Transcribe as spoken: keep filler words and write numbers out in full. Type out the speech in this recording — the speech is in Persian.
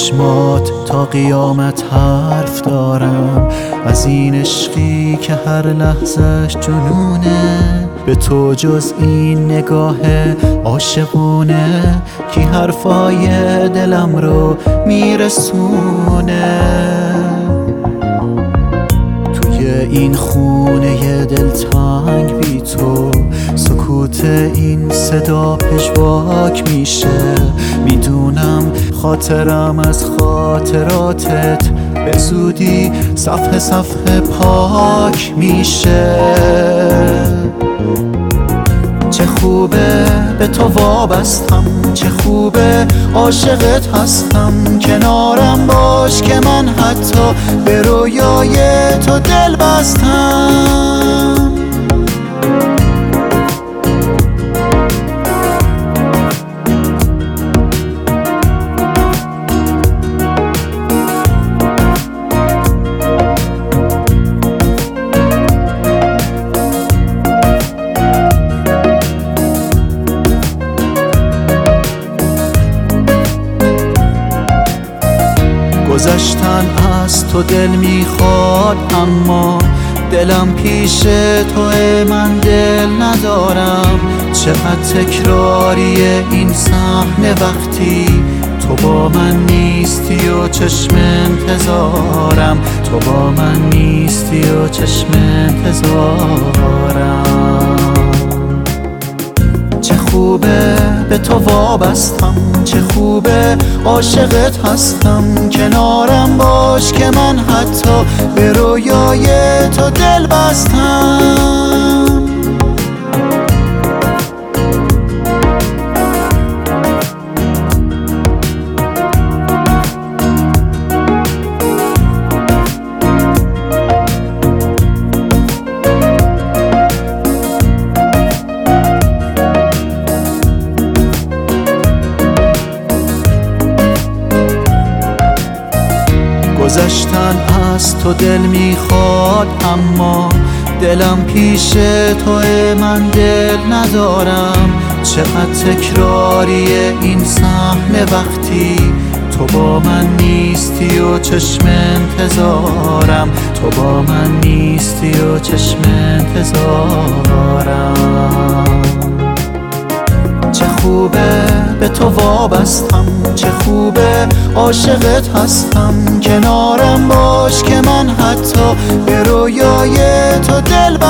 چشمات تا قیامت حرف دارم، از این عشقی که هر لحظش جنونه. به تو جز این نگاه عاشقونه کی حرفای دلم رو میرسونه. توی این خونه دلتنگ بی تو سکوت این صدا پژواک میشه. میدونم خاطرم از خاطراتت به زودی صفحه صفحه پاک میشه. چه خوبه به تو وابستم، چه خوبه عاشقت هستم. کنارم باش که من حتی به رویای تو دل بستم. گذشتن از تو دل میخواد، اما دلم پیش توه، من دل ندارم. چقدر تکراریه این صحنه وقتی تو با من نیستی و چشم انتظارم. تو با من نیستی و چشم انتظارم. چه خوبه به تو وابستم، چه خوبه عاشقت هستم. کنارم باش که من حتی به رویای تو دل بستم. گذشتن از تو دل میخواد، اما دلم پیش توه، من دل ندارم. چقدر تکراریه این صحنه وقتی تو با من نیستی و چشم انتظارم. تو با من نیستی و چشم انتظارم. چه خوبه به تو وابستم، چه خوبه عاشقت هستم. کنارم باش که من حتی به رویای تو دل